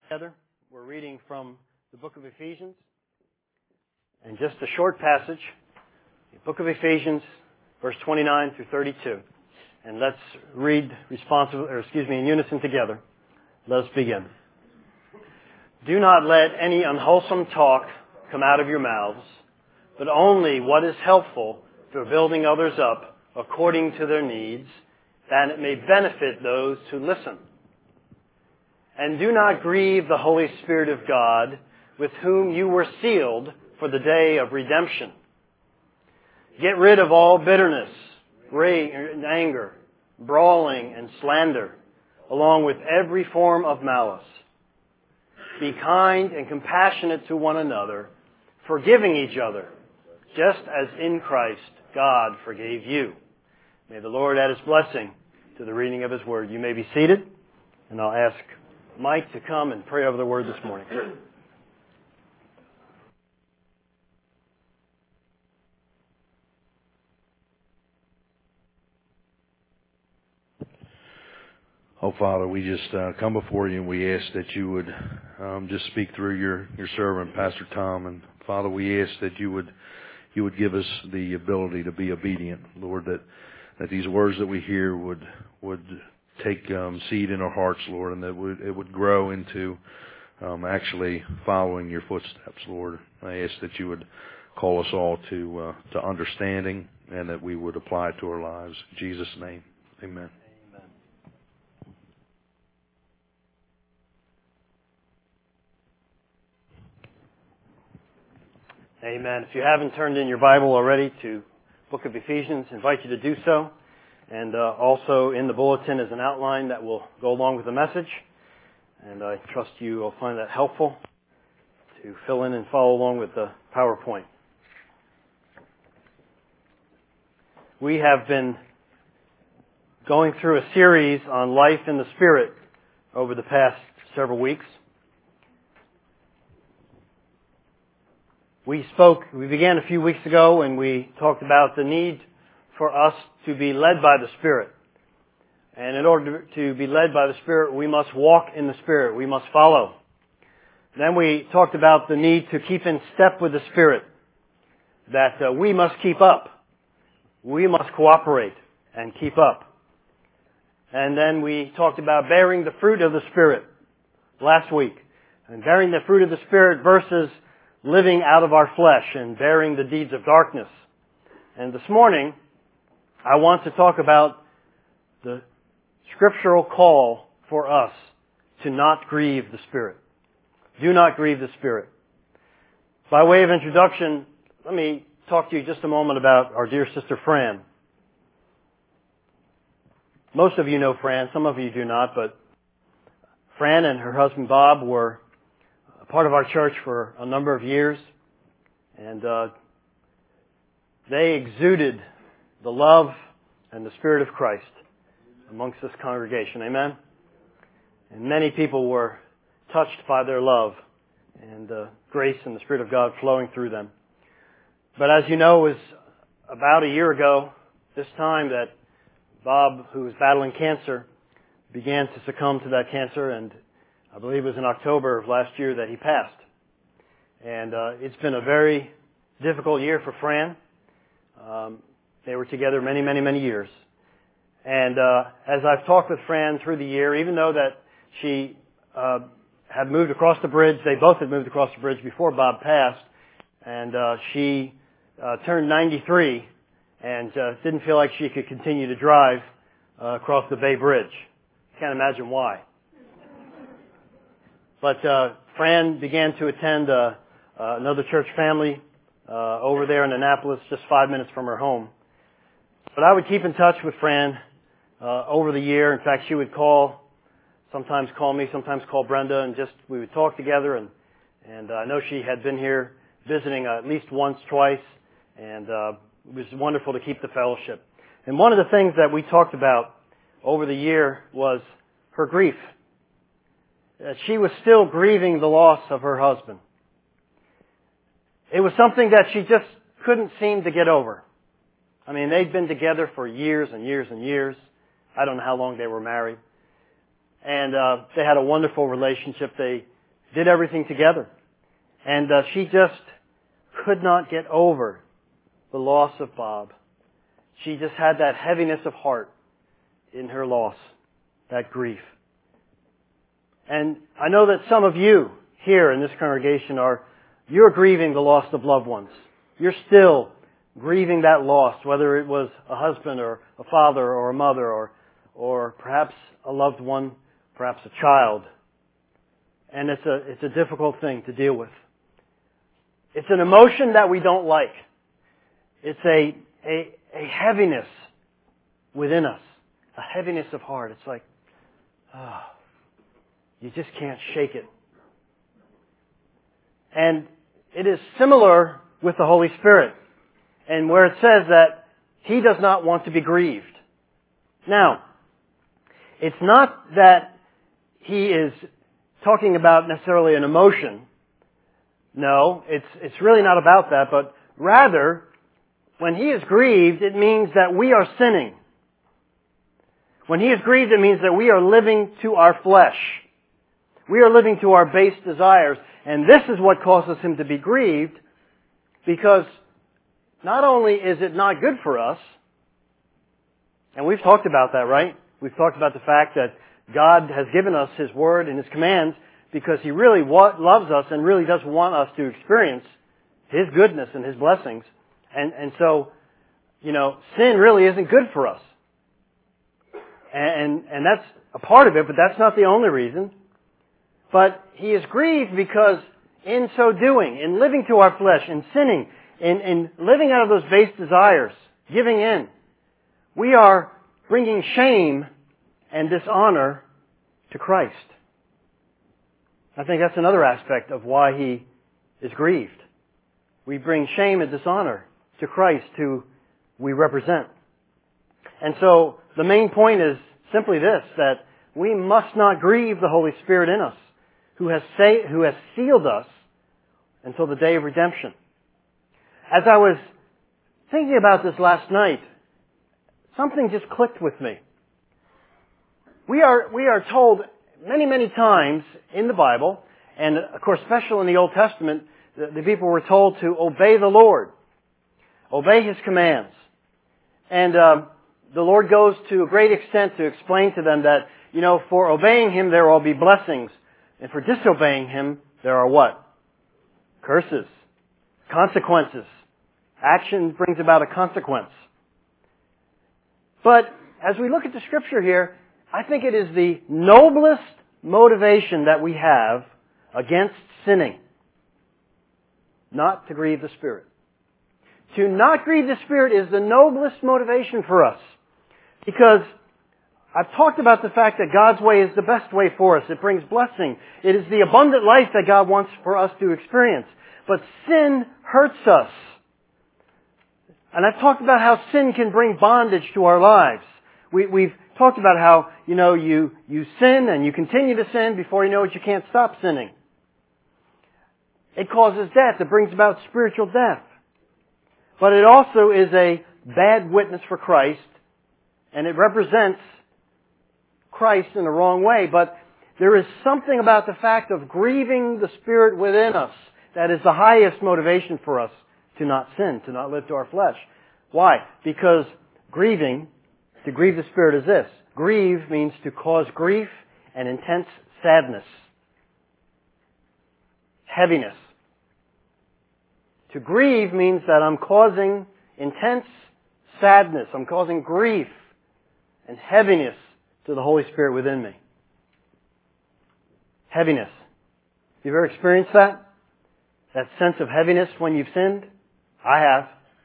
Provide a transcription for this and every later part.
Together, we're reading from the book of Ephesians, and just a short passage, the book of Ephesians, verse 29 through 32. And let's read in unison together. Let us begin. Do not let any unwholesome talk come out of your mouths, but only what is helpful for building others up according to their needs, that it may benefit those who listen. And do not grieve the Holy Spirit of God, with whom you were sealed for the day of redemption. Get rid of all bitterness, rage, and anger, brawling, and slander, along with every form of malice. Be kind and compassionate to one another, forgiving each other, just as in Christ God forgave you. May the Lord add His blessing to the reading of His Word. You may be seated, and I'll ask Mike to come and pray over the Word this morning. Oh, Father, we just come before you and we ask that you would just speak through your servant, Pastor Tom. And Father, we ask that you would give us the ability to be obedient, Lord, that these words that we hear would take seed in our hearts, Lord, and that it would grow into actually following your footsteps, Lord. I ask that you would call us all to understanding and that we would apply it to our lives. In Jesus' name, amen. Amen. If you haven't turned in your Bible already to Book of Ephesians, I invite you to do so. And also in the bulletin is an outline that will go along with the message. And I trust you will find that helpful to fill in and follow along with the PowerPoint. We have been going through a series on life in the Spirit over the past several weeks. We began a few weeks ago and we talked about the need for us to be led by the Spirit. And in order to be led by the Spirit, we must walk in the Spirit. We must follow. Then we talked about the need to keep in step with the Spirit. That we must keep up. We must cooperate and keep up. And then we talked about bearing the fruit of the Spirit last week. And bearing the fruit of the Spirit versus living out of our flesh and bearing the deeds of darkness. And this morning, I want to talk about the scriptural call for us to not grieve the Spirit. Do not grieve the Spirit. By way of introduction, let me talk to you just a moment about our dear sister Fran. Most of you know Fran, some of you do not, but Fran and her husband Bob were part of our church for a number of years, and they exuded the love and the Spirit of Christ amongst this congregation. Amen? And many people were touched by their love and the grace and the Spirit of God flowing through them. But as you know, it was about a year ago, this time, that Bob, who was battling cancer, began to succumb to that cancer, and I believe it was in October of last year that he passed. And it's been a very difficult year for Fran. They were together many, many, many years. And as I've talked with Fran through the year, even though that she had moved across the bridge, they both had moved across the bridge before Bob passed, and she turned 93 and didn't feel like she could continue to drive across the Bay Bridge. Can't imagine why. But Fran began to attend another church family over there in Annapolis, just 5 minutes from her home. But I would keep in touch with Fran over the year. In fact, she would sometimes call me, sometimes call Brenda, and we would talk together. And I know she had been here visiting at least once, twice, and it was wonderful to keep the fellowship. And one of the things that we talked about over the year was her grief. She was still grieving the loss of her husband. It was something that she just couldn't seem to get over. I mean, they'd been together for years and years and years. I don't know how long they were married. And they had a wonderful relationship. They did everything together. And she just could not get over the loss of Bob. She just had that heaviness of heart in her loss, that grief. And I know that some of you here in this congregation you're grieving the loss of loved ones. You're still grieving that loss, whether it was a husband or a father or a mother or perhaps a loved one, perhaps a child. And it's a difficult thing to deal with. It's an emotion that we don't like. It's a heaviness within us, a heaviness of heart. It's like, you just can't shake it. And it is similar with the Holy Spirit, and where it says that He does not want to be grieved. Now, it's not that He is talking about necessarily an emotion. No, it's really not about that, but rather, when He is grieved, it means that we are sinning. When He is grieved, it means that we are living to our flesh. We are living to our base desires. And this is what causes Him to be grieved, because not only is it not good for us, and we've talked about that, right? We've talked about the fact that God has given us His Word and His commands because He really loves us and really does want us to experience His goodness and His blessings. And so, sin really isn't good for us. And that's a part of it, but that's not the only reason. But He is grieved because in so doing, in living to our flesh, in sinning, in living out of those base desires, giving in, we are bringing shame and dishonor to Christ. I think that's another aspect of why He is grieved. We bring shame and dishonor to Christ, who we represent. And so the main point is simply this, that we must not grieve the Holy Spirit in us, who has sealed us until the day of redemption. As I was thinking about this last night, something just clicked with me. We are told many, many times in the Bible, and of course, especially in the Old Testament, the people were told to obey the Lord, obey His commands. And the Lord goes to a great extent to explain to them that, for obeying Him there will be blessings, and for disobeying Him there are what? Curses, consequences. Action brings about a consequence. But as we look at the Scripture here, I think it is the noblest motivation that we have against sinning. Not to grieve the Spirit. To not grieve the Spirit is the noblest motivation for us. Because I've talked about the fact that God's way is the best way for us. It brings blessing. It is the abundant life that God wants for us to experience. But sin hurts us. And I've talked about how sin can bring bondage to our lives. We've talked about how, you sin and you continue to sin. Before you know it, you can't stop sinning. It causes death. It brings about spiritual death. But it also is a bad witness for Christ. And it represents Christ in the wrong way. But there is something about the fact of grieving the Spirit within us that is the highest motivation for us to not sin, to not live to our flesh. Why? Because to grieve the Spirit is this. Grieve means to cause grief and intense sadness. Heaviness. To grieve means that I'm causing intense sadness. I'm causing grief and heaviness to the Holy Spirit within me. Heaviness. You've ever experienced that? That sense of heaviness when you've sinned? I have.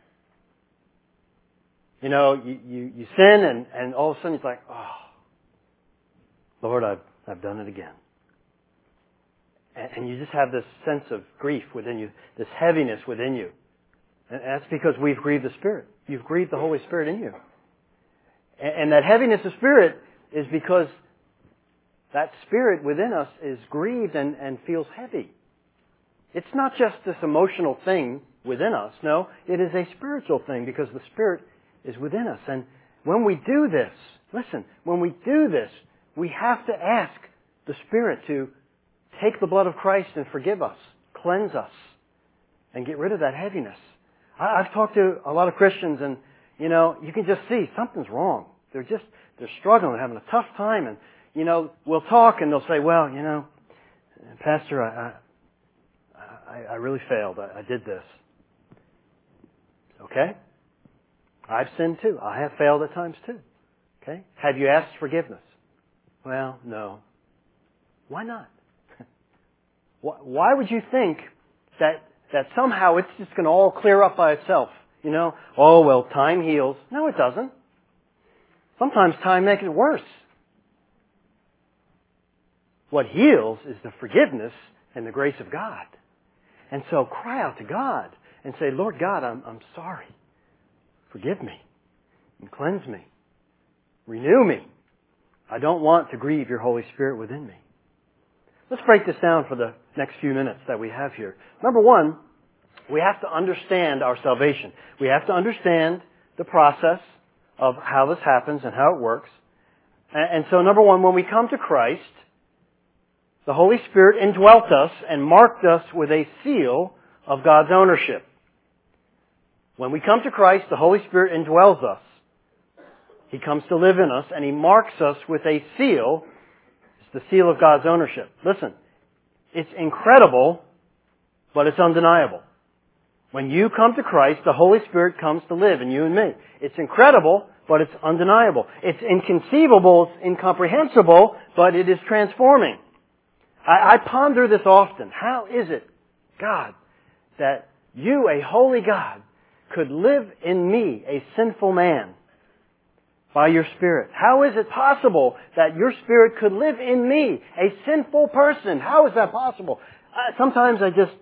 You sin and all of a sudden it's like, oh, Lord, I've done it again. And you just have this sense of grief within you, this heaviness within you. And that's because we've grieved the Spirit. You've grieved the Holy Spirit in you. And that heaviness of spirit is because that Spirit within us is grieved and feels heavy. It's not just this emotional thing within us. No, it is a spiritual thing because the Spirit is within us. And when we do this, listen, when we do this, we have to ask the Spirit to take the blood of Christ and forgive us, cleanse us, and get rid of that heaviness. I've talked to a lot of Christians, and you can just see something's wrong. They're struggling, having a tough time, and we'll talk, and they'll say, "Well, Pastor, I really failed. I did this." Okay? I've sinned too. I have failed at times too. Okay? Have you asked forgiveness? Well, no. Why not? Why would you think that somehow it's just going to all clear up by itself? Oh, well, time heals. No, it doesn't. Sometimes time makes it worse. What heals is the forgiveness and the grace of God. And so cry out to God and say, "Lord God, I'm sorry. Forgive me and cleanse me. Renew me. I don't want to grieve your Holy Spirit within me." Let's break this down for the next few minutes that we have here. Number one, we have to understand our salvation. We have to understand the process of how this happens and how it works. And so, number one, when we come to Christ, the Holy Spirit indwelt us and marked us with a seal of God's ownership. When we come to Christ, the Holy Spirit indwells us. He comes to live in us, and He marks us with a seal. It's the seal of God's ownership. Listen, it's incredible, but it's undeniable. When you come to Christ, the Holy Spirit comes to live in you and me. It's incredible, but it's undeniable. It's inconceivable, it's incomprehensible, but it is transforming. I ponder this often. How is it, God, that you, a holy God, could live in me, a sinful man, by your Spirit? How is it possible that your Spirit could live in me, a sinful person? How is that possible? Sometimes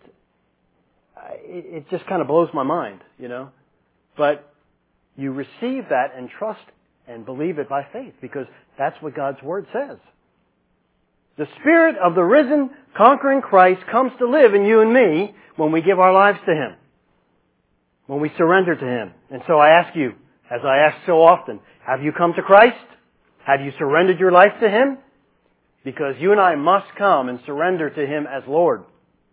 it just kind of blows my mind, But you receive that and trust and believe it by faith, because that's what God's Word says. The Spirit of the risen, conquering Christ comes to live in you and me when we give our lives to Him, when we surrender to Him. And so I ask you, as I ask so often, have you come to Christ? Have you surrendered your life to Him? Because you and I must come and surrender to Him as Lord.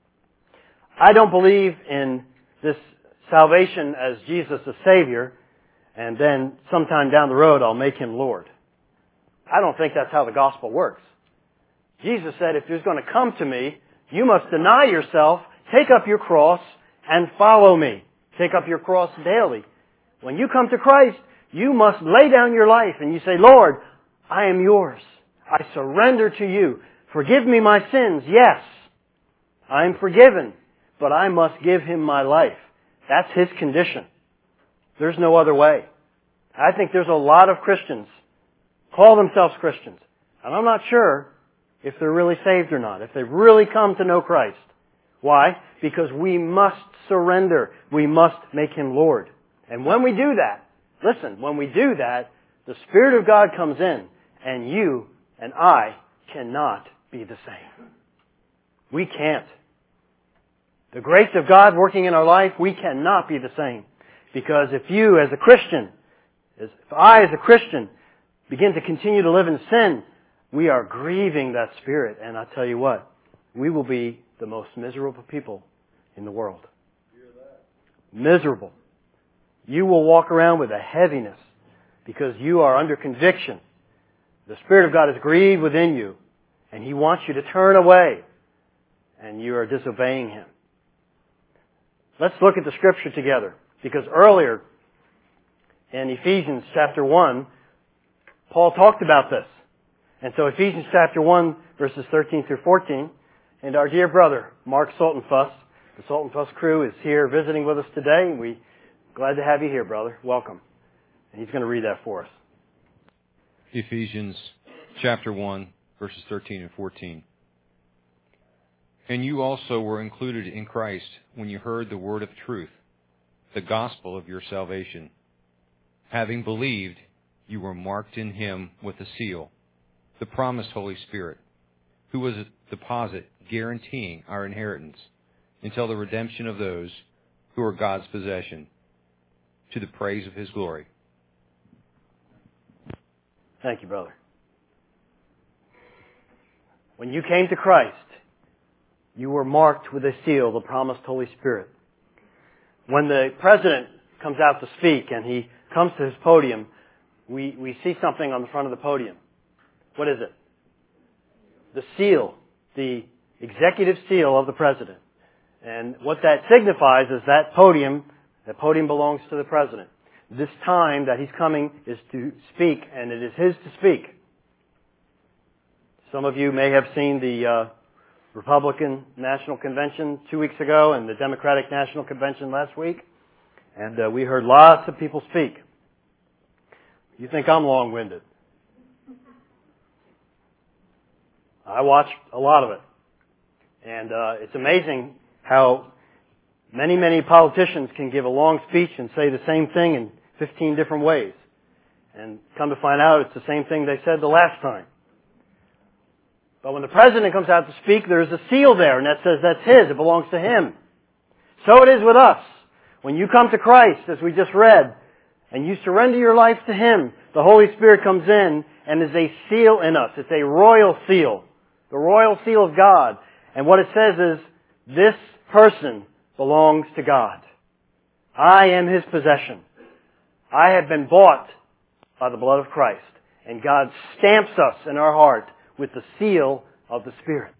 I don't believe in this salvation as Jesus as Savior, and then sometime down the road I'll make Him Lord. I don't think that's how the gospel works. Jesus said, if you're going to come to me, you must deny yourself, take up your cross, and follow me. Take up your cross daily. When you come to Christ, you must lay down your life and you say, "Lord, I am yours. I surrender to you. Forgive me my sins." Yes, I am forgiven, but I must give Him my life. That's His condition. There's no other way. I think there's a lot of Christians call themselves Christians, and I'm not sure if they're really saved or not, if they've really come to know Christ. Why? Because we must surrender. We must make Him Lord. And when we do that, listen, when we do that, the Spirit of God comes in, and you and I cannot be the same. We can't. The grace of God working in our life, we cannot be the same. Because if you as a Christian, if I as a Christian begin to continue to live in sin, we are grieving that Spirit. And I tell you what, we will be the most miserable people in the world. Miserable. You will walk around with a heaviness because you are under conviction. The Spirit of God is grieved within you, and He wants you to turn away, and you are disobeying Him. Let's look at the Scripture together, because earlier in Ephesians chapter 1, Paul talked about this. And so Ephesians chapter 1, verses 13 through 14, and our dear brother, Mark Saltonfuss, the Saltonfuss crew is here visiting with us today, and we're glad to have you here, brother. Welcome. And he's going to read that for us. Ephesians chapter 1, verses 13 and 14. And you also were included in Christ when you heard the word of truth, the gospel of your salvation. Having believed, you were marked in Him with a seal, the promised Holy Spirit, who was a deposit guaranteeing our inheritance until the redemption of those who are God's possession, to the praise of His glory. Thank you, brother. When you came to Christ, You were marked with a seal, the promised Holy Spirit. When the President comes out to speak and he comes to his podium, we see something on the front of the podium. What is it? The seal, the executive seal of the President. And what that signifies is that podium belongs to the President. This time that he's coming is to speak, and it is his to speak. Some of you may have seen the Republican National Convention 2 weeks ago and the Democratic National Convention last week. And we heard lots of people speak. You think I'm long-winded. I watched a lot of it. And it's amazing how many politicians can give a long speech and say the same thing in 15 different ways. And come to find out, it's the same thing they said the last time. But when the President comes out to speak, there's a seal there, and that says that's his. It belongs to him. So it is with us. When you come to Christ, as we just read, and you surrender your life to Him, the Holy Spirit comes in and is a seal in us. It's a royal seal. The royal seal of God. And what it says is, this person belongs to God. I am His possession. I have been bought by the blood of Christ. And God stamps us in our heart with the seal of the Spirit.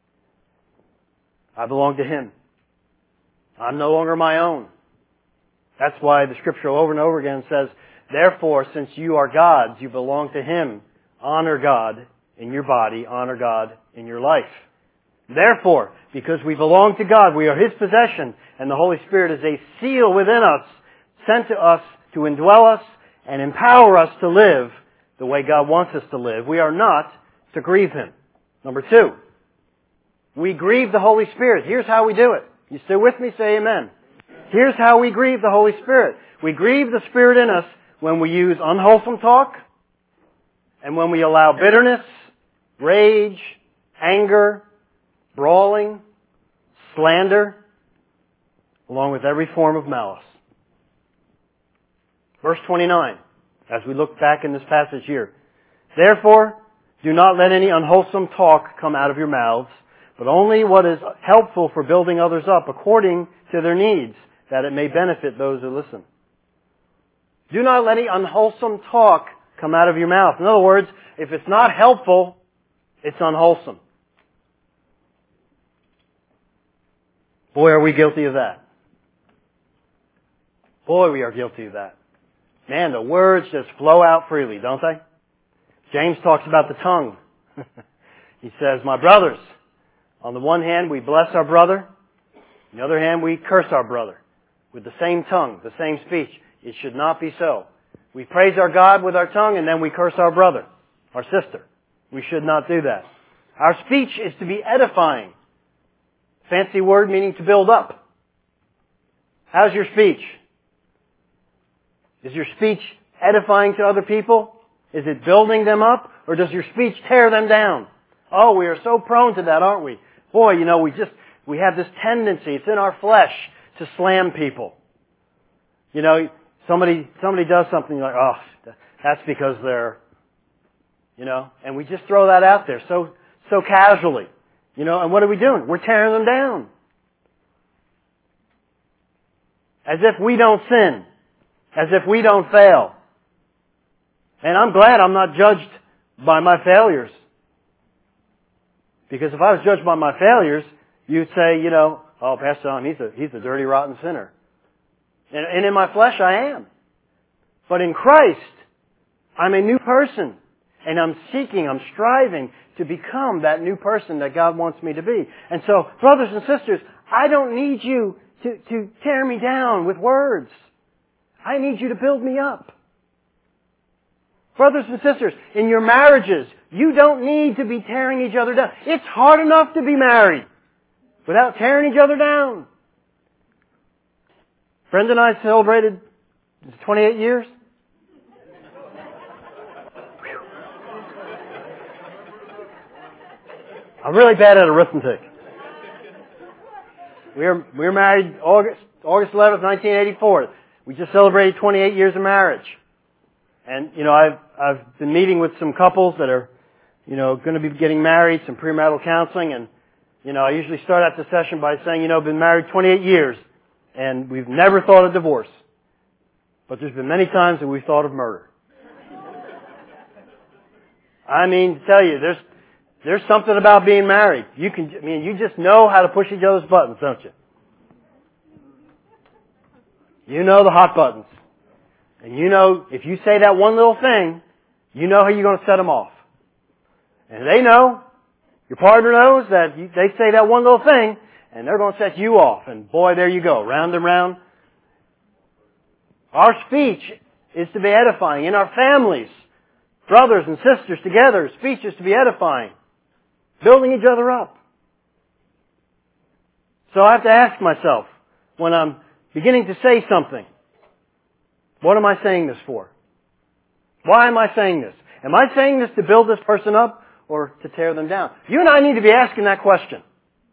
I belong to Him. I'm no longer my own. That's why the Scripture over and over again says, therefore, since you are God's, you belong to Him. Honor God in your body. Honor God in your life. Therefore, because we belong to God, we are His possession, and the Holy Spirit is a seal within us, sent to us to indwell us and empower us to live the way God wants us to live. We are not to grieve Him. Number 2, we grieve the Holy Spirit. Here's how we do it. You still with me? Say amen. Here's how we grieve the Holy Spirit. We grieve the Spirit in us when we use unwholesome talk and when we allow bitterness, rage, anger, brawling, slander, along with every form of malice. Verse 29, as we look back in this passage here. Therefore, do not let any unwholesome talk come out of your mouths, but only what is helpful for building others up according to their needs, that it may benefit those who listen. Do not let any unwholesome talk come out of your mouth. In other words, if it's not helpful, it's unwholesome. Boy, are we guilty of that. Boy, we are guilty of that. Man, the words just flow out freely, don't they? James talks about the tongue. He says, my brothers, on the one hand we bless our brother, on the other hand we curse our brother. With the same tongue, the same speech. It should not be so. We praise our God with our tongue and then we curse our brother, our sister. We should not do that. Our speech is to be edifying. Fancy word meaning to build up. How's your speech? Is your speech edifying to other people? Is it building them up? Or does your speech tear them down? Oh, we are so prone to that, aren't we? Boy, we have this tendency, it's in our flesh, to slam people. Somebody does something like, oh, that's because they're, and we just throw that out there so casually. And what are we doing? We're tearing them down. As if we don't sin. As if we don't fail. And I'm glad I'm not judged by my failures. Because if I was judged by my failures, you'd say, oh, Pastor Tom, he's a dirty, rotten sinner. And in my flesh I am. But in Christ, I'm a new person. And I'm striving to become that new person that God wants me to be. And so, brothers and sisters, I don't need you to tear me down with words. I need you to build me up. Brothers and sisters, in your marriages, you don't need to be tearing each other down. It's hard enough to be married without tearing each other down. Brenda and I celebrated 28 years. I'm really bad at arithmetic. We were married August 11th, 1984. We just celebrated 28 years of marriage. And, I've been meeting with some couples that are, going to be getting married, some premarital counseling, and You know, I usually start out the session by saying, I've been married 28 years and we've never thought of divorce. But there's been many times that we've thought of murder. I mean, to tell you, there's something about being married. You just know how to push each other's buttons, don't you? You know the hot buttons. And you know, if you say that one little thing, you know how you're going to set them off. And they know, your partner knows that they say that one little thing, and they're going to set you off. And boy, there you go, round and round. Our speech is to be edifying. In our families, brothers and sisters together, speech is to be edifying. Building each other up. So I have to ask myself, when I'm beginning to say something, what am I saying this for? Why am I saying this? Am I saying this to build this person up or to tear them down? You and I need to be asking that question.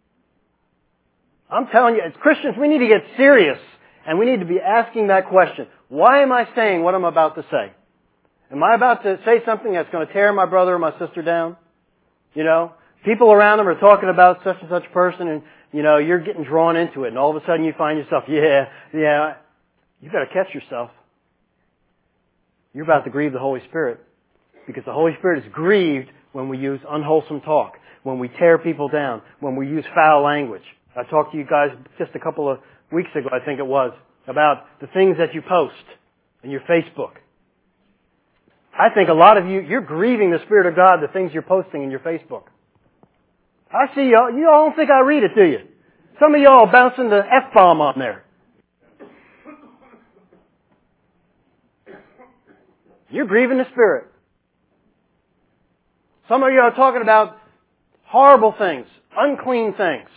I'm telling you, as Christians, we need to get serious and we need to be asking that question. Why am I saying what I'm about to say? Am I about to say something that's going to tear my brother or my sister down? You know, people around them are talking about such and such person and, you're getting drawn into it and all of a sudden you find yourself, you better catch yourself. You're about to grieve the Holy Spirit because the Holy Spirit is grieved when we use unwholesome talk, when we tear people down, when we use foul language. I talked to you guys just a couple of weeks ago, I think it was, about the things that you post in your Facebook. I think a lot of you're grieving the Spirit of God, the things you're posting in your Facebook. I see y'all. You all don't think I read it, do you? Some of y'all bouncing the F-bomb on there. You're grieving the Spirit. Some of you are talking about horrible things, unclean things.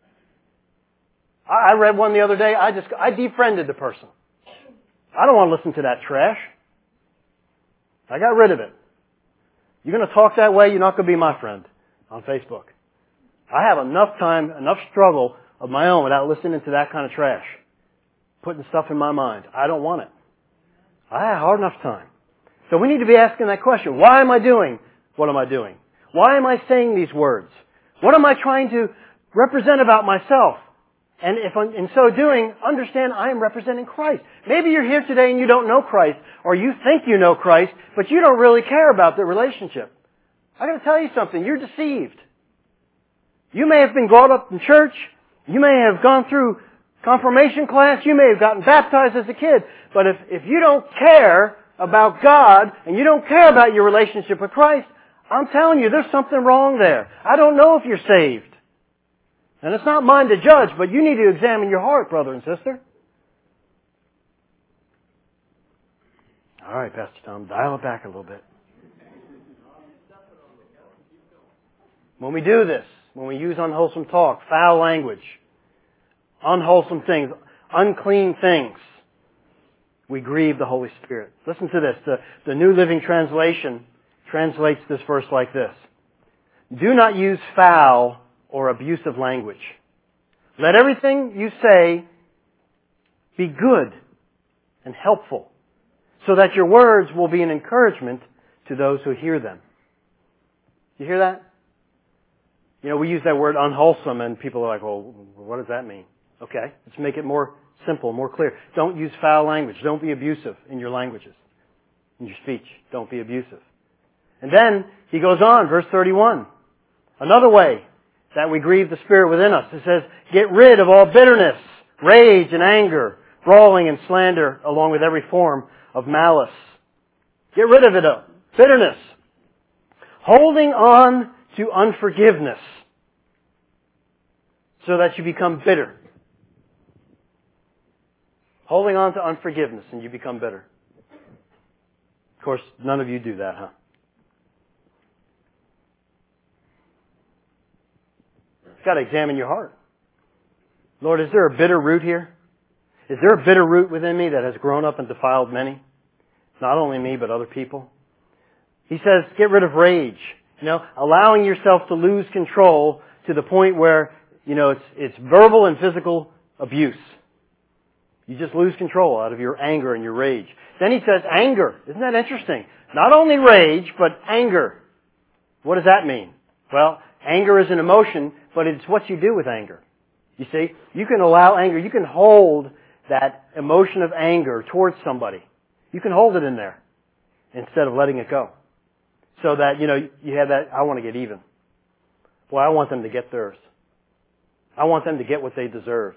I read one the other day. I defriended the person. I don't want to listen to that trash. I got rid of it. You're going to talk that way, you're not going to be my friend on Facebook. I have enough time, enough struggle of my own without listening to that kind of trash. Putting stuff in my mind. I don't want it. I have hard enough time. So we need to be asking that question. Why am I doing what am I doing? Why am I saying these words? What am I trying to represent about myself? And if in so doing, understand I am representing Christ. Maybe you're here today and you don't know Christ, or you think you know Christ, but you don't really care about the relationship. I got to tell you something. You're deceived. You may have been brought up in church. You may have gone through confirmation class. You may have gotten baptized as a kid. But if you don't care about God and you don't care about your relationship with Christ, I'm telling you, there's something wrong there. I don't know if you're saved. And it's not mine to judge, but you need to examine your heart, brother and sister. All right, Pastor Tom, dial it back a little bit. When we do this, when we use unwholesome talk, foul language, unwholesome things, unclean things, we grieve the Holy Spirit. Listen to this. The New Living Translation translates this verse like this. Do not use foul or abusive language. Let everything you say be good and helpful, so that your words will be an encouragement to those who hear them. You hear that? We use that word unwholesome and people are like, well, what does that mean? Okay, let's make it more simple, more clear. Don't use foul language. Don't be abusive in your languages, in your speech. Don't be abusive. And then he goes on, verse 31. Another way that we grieve the Spirit within us. It says, get rid of all bitterness, rage and anger, brawling and slander, along with every form of malice. Get rid of it. Bitterness. Holding on to unforgiveness so that you become bitter. Holding on to unforgiveness and you become bitter. Of course, none of you do that, huh? You've got to examine your heart. Lord, is there a bitter root here? Is there a bitter root within me that has grown up and defiled many? Not only me, but other people. He says, get rid of rage. Allowing yourself to lose control to the point where, it's verbal and physical abuse. You just lose control out of your anger and your rage. Then he says anger. Isn't that interesting? Not only rage, but anger. What does that mean? Well, Anger is an emotion, but it's what you do with anger. You see, you can allow anger, you can hold that emotion of anger towards somebody. You can hold it in there instead of letting it go. So that, you have that, I want to get even. Boy, I want them to get theirs. I want them to get what they deserve.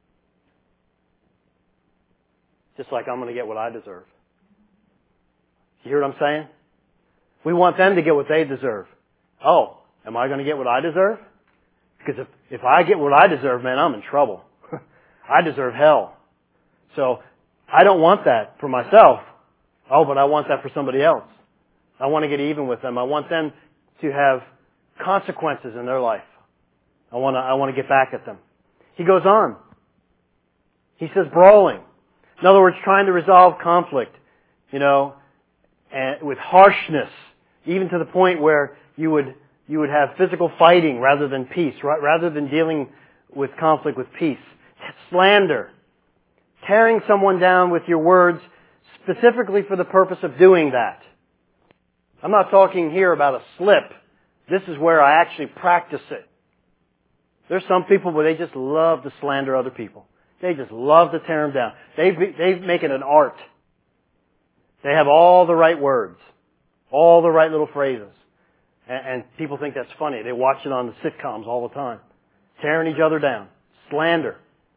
Just like I'm going to get what I deserve. You hear what I'm saying? We want them to get what they deserve. Oh, am I going to get what I deserve? Because if I get what I deserve, man, I'm in trouble. I deserve hell. So I don't want that for myself. Oh, but I want that for somebody else. I want to get even with them. I want them to have consequences in their life. I want to get back at them. He goes on. He says brawling. In other words, trying to resolve conflict, and with harshness, even to the point where you would have physical fighting rather than peace, rather than dealing with conflict with peace. Slander. Tearing someone down with your words specifically for the purpose of doing that. I'm not talking here about a slip. This is where I actually practice it. There's some people where they just love to slander other people. They just love to tear them down. They make it an art. They have all the right words, all the right little phrases. And people think that's funny. They watch it on the sitcoms all the time. Tearing each other down. Slander.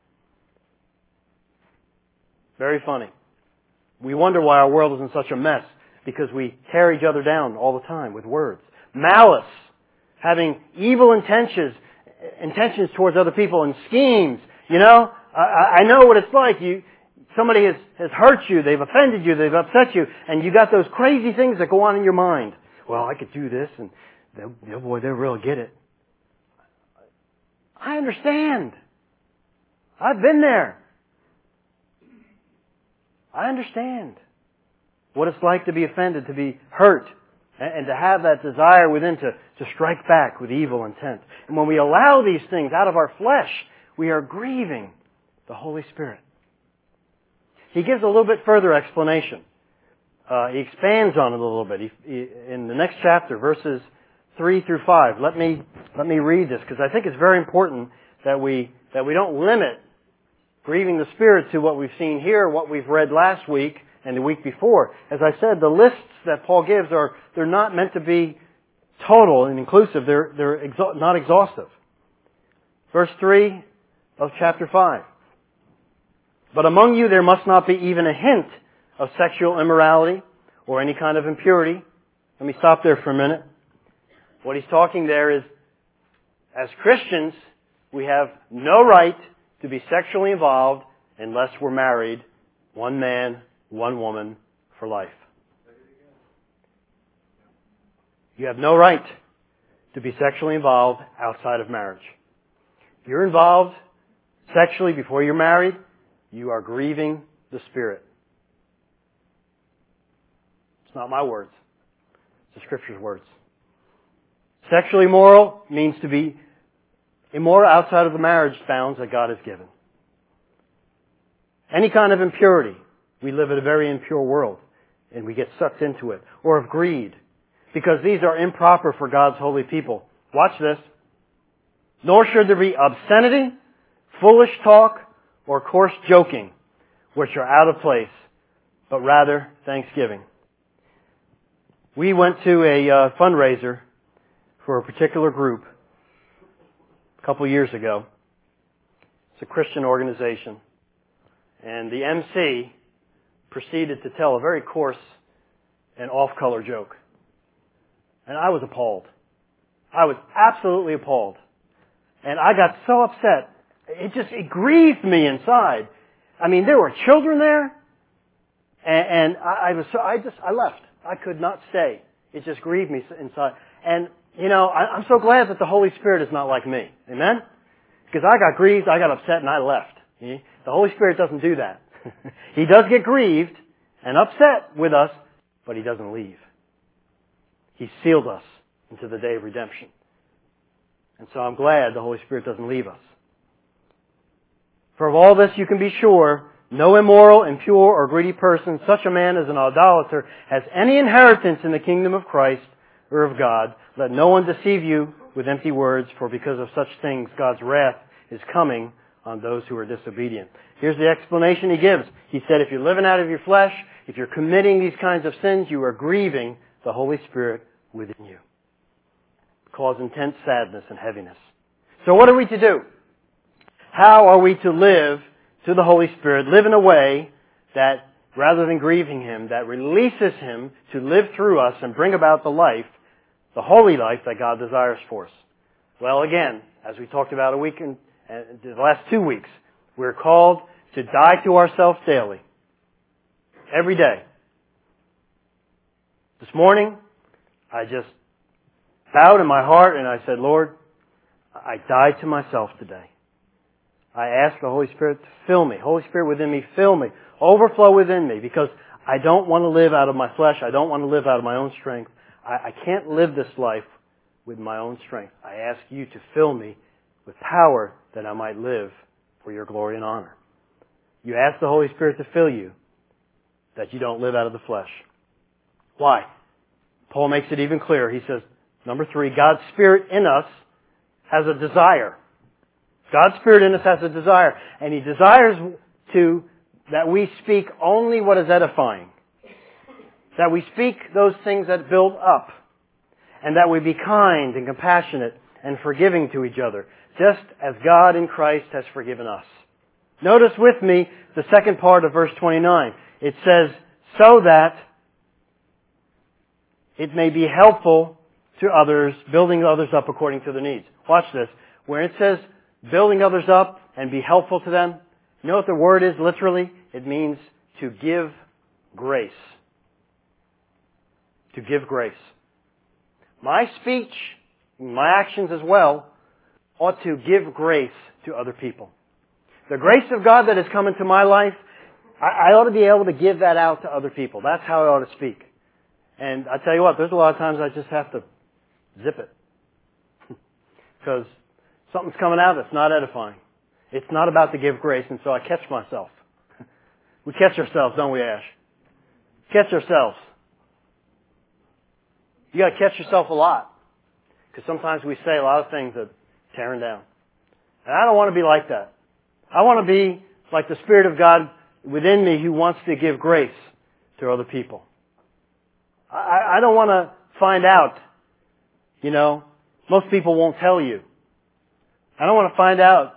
Very funny. We wonder why our world is in such a mess, because we tear each other down all the time with words. Malice. Having evil intentions towards other people and schemes. I know what it's like. Somebody has hurt you, they've offended you, they've upset you, and you got those crazy things that go on in your mind. Well, I could do this, and they'll really get it. I understand. I've been there. I understand what it's like to be offended, to be hurt, and to have that desire within to strike back with evil intent. And when we allow these things out of our flesh, we are grieving the Holy Spirit. He gives a little bit further explanation. He expands on it a little bit. In the next chapter, verses 3 through 5. Let me read this, because I think it's very important that we don't limit grieving the Spirit to what we've seen here, what we've read last week and the week before. As I said, the lists that Paul gives they're not meant to be total and inclusive. They're not exhaustive. Verse 3 of chapter 5. But among you there must not be even a hint of sexual immorality or any kind of impurity. Let me stop there for a minute. What he's talking there is, as Christians, we have no right to be sexually involved unless we're married, one man, one woman, for life. You have no right to be sexually involved outside of marriage. If you're involved sexually before you're married, you are grieving the Spirit. It's not my words. It's the Scripture's words. Sexually immoral means to be immoral outside of the marriage bounds that God has given. Any kind of impurity. We live in a very impure world, and we get sucked into it. Or of greed, because these are improper for God's holy people. Watch this. Nor should there be obscenity, foolish talk, or coarse joking, which are out of place, but rather thanksgiving. We went to a fundraiser for a particular group a couple years ago. It's a Christian organization. And the MC proceeded to tell a very coarse and off-color joke. And I was appalled. I was absolutely appalled. And I got so upset. It grieved me inside. I mean, there were children there. And I left. I could not stay. It just grieved me inside. And, I'm so glad that the Holy Spirit is not like me. Amen? Because I got grieved, I got upset, and I left. The Holy Spirit doesn't do that. He does get grieved and upset with us, but He doesn't leave. He sealed us into the day of redemption. And so I'm glad the Holy Spirit doesn't leave us. For of all this you can be sure, no immoral, impure, or greedy person, such a man as an idolater, has any inheritance in the kingdom of Christ or of God. Let no one deceive you with empty words, for because of such things God's wrath is coming on those who are disobedient. Here's the explanation he gives. He said, if you're living out of your flesh, if you're committing these kinds of sins, you are grieving the Holy Spirit within you. Cause intense sadness and heaviness. So what are we to do? How are we to live to the Holy Spirit, live in a way that, rather than grieving Him, that releases Him to live through us and bring about the life, the holy life that God desires for us? Well, again, as we talked about the last 2 weeks, we're called to die to ourselves daily. Every day. This morning, I just bowed in my heart and I said, Lord, I died to myself today. I ask the Holy Spirit to fill me. Holy Spirit within me, fill me. Overflow within me, because I don't want to live out of my flesh. I don't want to live out of my own strength. I can't live this life with my own strength. I ask you to fill me with power that I might live for your glory and honor. You ask the Holy Spirit to fill you, that you don't live out of the flesh. Why? Paul makes it even clearer. He says, number 3, God's Spirit in us has a desire. God's Spirit in us has a desire. And He desires that we speak only what is edifying. That we speak those things that build up. And that we be kind and compassionate and forgiving to each other, just as God in Christ has forgiven us. Notice with me the second part of verse 29. It says, so that it may be helpful to others, building others up according to their needs. Watch this. Where it says building others up and be helpful to them, you know what the word is literally? It means to give grace. To give grace. My speech, my actions as well, ought to give grace to other people. The grace of God that has come into my life, I ought to be able to give that out to other people. That's how I ought to speak. And I tell you what, there's a lot of times I just have to zip it. Because something's coming out that's not edifying. It's not about to give grace, and so I catch myself. We catch ourselves, don't we, Ash? Catch ourselves. You got to catch yourself a lot. Because sometimes we say a lot of things that tearing down. And I don't want to be like that. I want to be like the Spirit of God within me who wants to give grace to other people. I don't want to find out, most people won't tell you. I don't want to find out,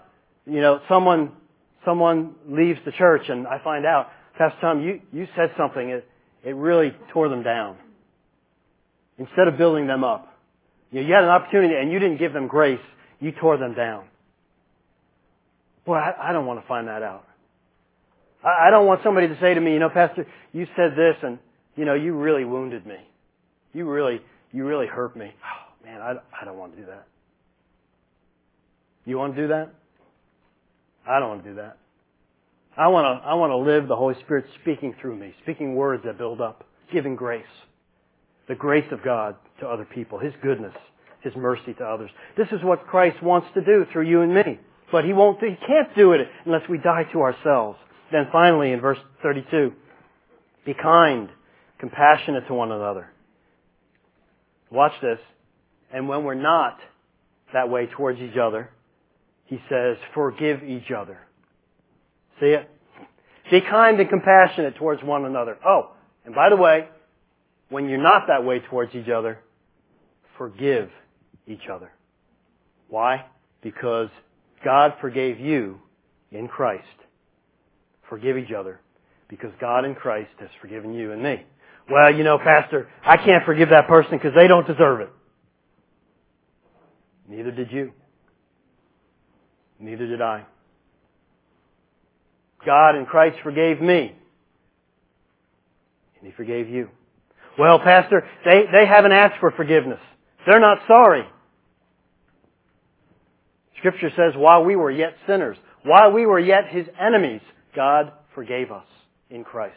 someone leaves the church and I find out, Pastor Tom, you said something, it really tore them down. Instead of building them up. You had an opportunity and you didn't give them grace, you tore them down. Boy, I don't want to find that out. I don't want somebody to say to me, Pastor, you said this and, you really wounded me. You really hurt me. Oh, man, I don't want to do that. You want to do that? I don't want to do that. I want to live the Holy Spirit speaking through me, speaking words that build up, giving grace. The grace of God to other people, His goodness, His mercy to others. This is what Christ wants to do through you and me. But He can't do it unless we die to ourselves. Then finally, in verse 32, be kind, compassionate to one another. Watch this. And when we're not that way towards each other, He says, forgive each other. See it? Be kind and compassionate towards one another. Oh, and by the way, when you're not that way towards each other, forgive each other. Why? Because God forgave you in Christ. Forgive each other because God in Christ has forgiven you and me. Well, Pastor, I can't forgive that person because they don't deserve it. Neither did you. Neither did I. God in Christ forgave me. And He forgave you. Well, Pastor, they haven't asked for forgiveness. They're not sorry. Scripture says, while we were yet sinners, while we were yet His enemies, God forgave us in Christ.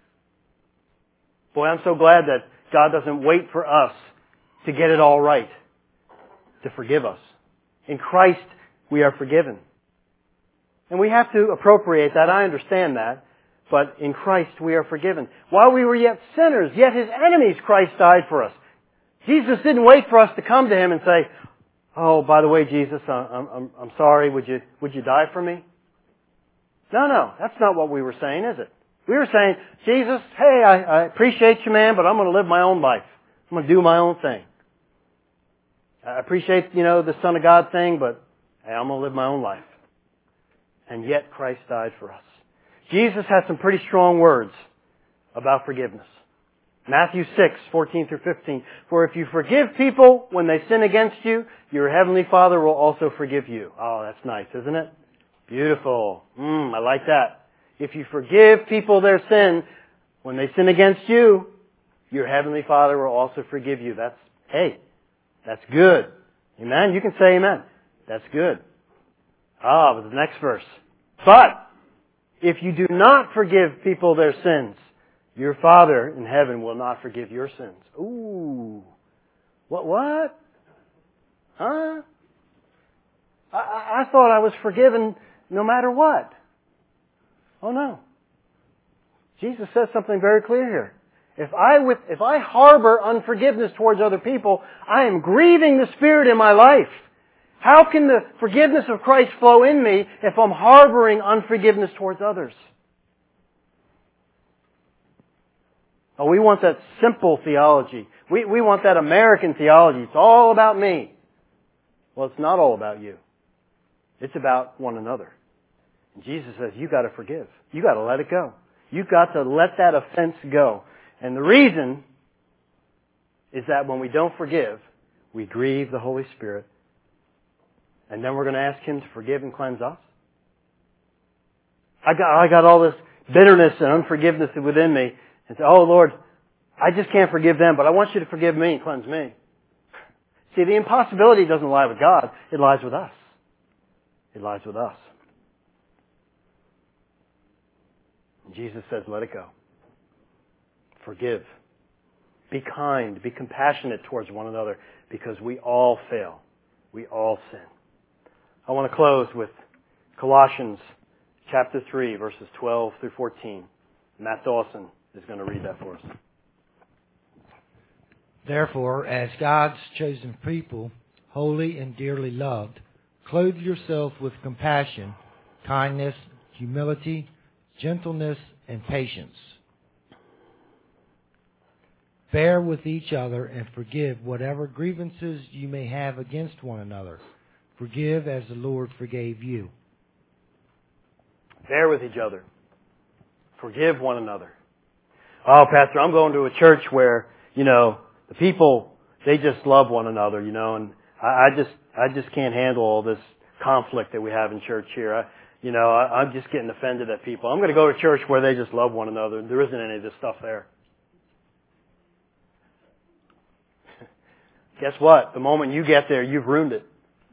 Boy, I'm so glad that God doesn't wait for us to get it all right to forgive us. In Christ, we are forgiven. And we have to appropriate that. I understand that. But in Christ we are forgiven. While we were yet sinners, yet His enemies, Christ died for us. Jesus didn't wait for us to come to Him and say, oh, by the way, Jesus, I'm sorry. Would you die for me? No, that's not what we were saying, is it? We were saying, Jesus, hey, I appreciate you, man, but I'm going to live my own life. I'm going to do my own thing. I appreciate, the Son of God thing, but hey, I'm going to live my own life. And yet Christ died for us. Jesus had some pretty strong words about forgiveness. Matthew 6:14 through 15. For if you forgive people when they sin against you, your heavenly Father will also forgive you. Oh, that's nice, isn't it? Beautiful. I like that. If you forgive people their sin when they sin against you, your heavenly Father will also forgive you. That's good. Amen? You can say amen. That's good. But the next verse. But if you do not forgive people their sins, your Father in heaven will not forgive your sins. Ooh. What? Huh? I thought I was forgiven no matter what. Oh no. Jesus says something very clear here. If I harbor unforgiveness towards other people, I am grieving the Spirit in my life. How can the forgiveness of Christ flow in me if I'm harboring unforgiveness towards others? Oh, we want that simple theology. We want that American theology. It's all about me. Well, it's not all about you. It's about one another. And Jesus says, you got to forgive. You got to let it go. You've got to let that offense go. And the reason is that when we don't forgive, we grieve the Holy Spirit. And then we're going to ask Him to forgive and cleanse us. I got all this bitterness and unforgiveness within me. And say, oh Lord, I just can't forgive them, but I want you to forgive me and cleanse me. See, the impossibility doesn't lie with God. It lies with us. It lies with us. And Jesus says, let it go. Forgive. Be kind. Be compassionate towards one another because we all fail. We all sin. I want to close with Colossians chapter 3, verses 12 through 14. Matt Dawson is going to read that for us. Therefore, as God's chosen people, holy and dearly loved, clothe yourself with compassion, kindness, humility, gentleness, and patience. Bear with each other and forgive whatever grievances you may have against one another. Forgive as the Lord forgave you. Bear with each other. Forgive one another. Oh, Pastor, I'm going to a church where, the people, they just love one another, and I just can't handle all this conflict that we have in church here. I'm just getting offended at people. I'm going to go to a church where they just love one another. There isn't any of this stuff there. Guess what? The moment you get there, you've ruined it.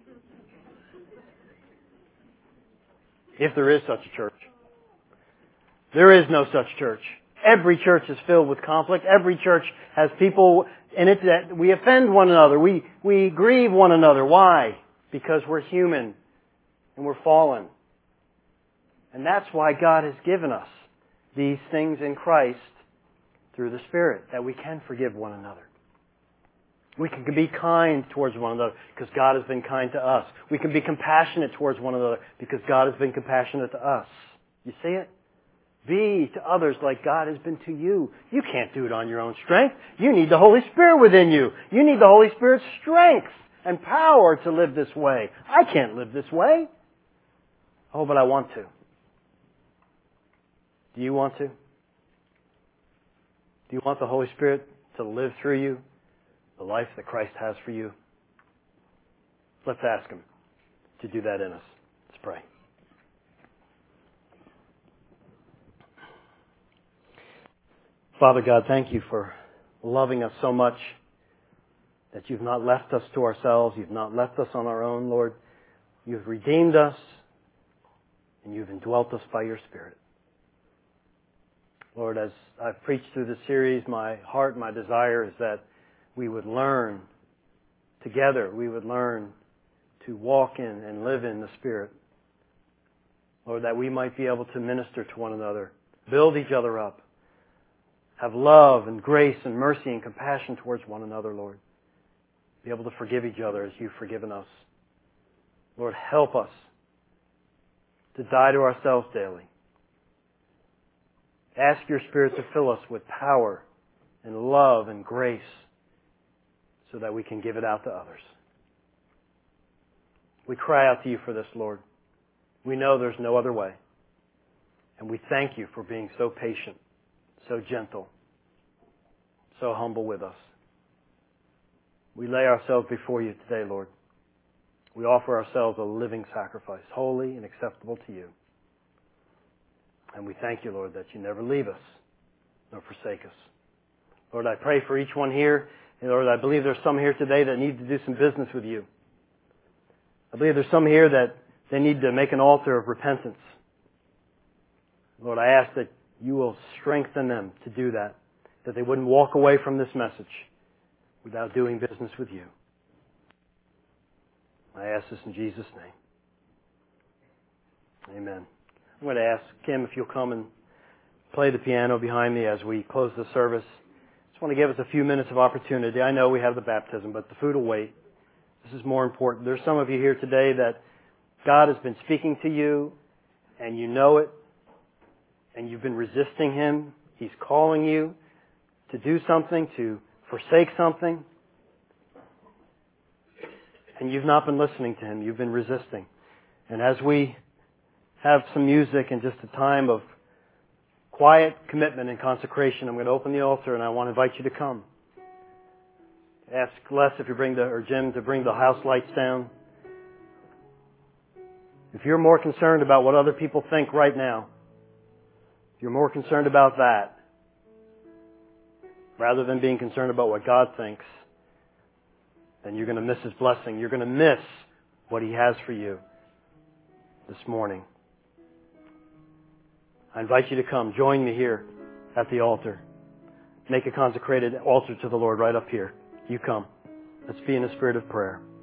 If there is such a church. There is no such church. Every church is filled with conflict. Every church has people in it that we offend one another. We grieve one another. Why? Because we're human and we're fallen. And that's why God has given us these things in Christ through the Spirit, that we can forgive one another. We can be kind towards one another because God has been kind to us. We can be compassionate towards one another because God has been compassionate to us. You see it? Be to others like God has been to you. You can't do it on your own strength. You need the Holy Spirit within you. You need the Holy Spirit's strength and power to live this way. I can't live this way. Oh, but I want to. Do you want to? Do you want the Holy Spirit to live through you? The life that Christ has for you? Let's ask Him to do that in us. Let's pray. Father God, thank you for loving us so much that you've not left us to ourselves. You've not left us on our own, Lord. You've redeemed us and you've indwelt us by your Spirit. Lord, as I've preached through this series, my heart, my desire is that we would learn together, we would learn to walk in and live in the Spirit. Lord, that we might be able to minister to one another, build each other up, have love and grace and mercy and compassion towards one another, Lord. be able to forgive each other as you've forgiven us. Lord, help us to die to ourselves daily. Ask your Spirit to fill us with power and love and grace so that we can give it out to others. We cry out to you for this, Lord. We know there's no other way. And we thank you for being so patient, so gentle, so humble with us. We lay ourselves before you today, Lord. We offer ourselves a living sacrifice, holy and acceptable to you. And we thank you, Lord, that you never leave us nor forsake us. Lord, I pray for each one here. And Lord, I believe there's some here today that need to do some business with you. I believe there's some here that they need to make an altar of repentance. Lord, I ask that you will strengthen them to do that they wouldn't walk away from this message without doing business with you. I ask this in Jesus' name. Amen. I'm going to ask Kim if you'll come and play the piano behind me as we close the service. I just want to give us a few minutes of opportunity. I know we have the baptism, but the food will wait. This is more important. There's some of you here today that God has been speaking to you, and you know it, and you've been resisting Him. He's calling you to do something, to forsake something, and you've not been listening to Him. You've been resisting. And as we have some music and just a time of quiet commitment and consecration, I'm going to open the altar, and I want to invite you to come. Ask Les if you or Jim to bring the house lights down. If you're more concerned about what other people think right now, if you're more concerned about that, rather than being concerned about what God thinks, then you're going to miss His blessing. You're going to miss what He has for you this morning. I invite you to come. Join me here at the altar. Make a consecrated altar to the Lord right up here. You come. Let's be in a spirit of prayer.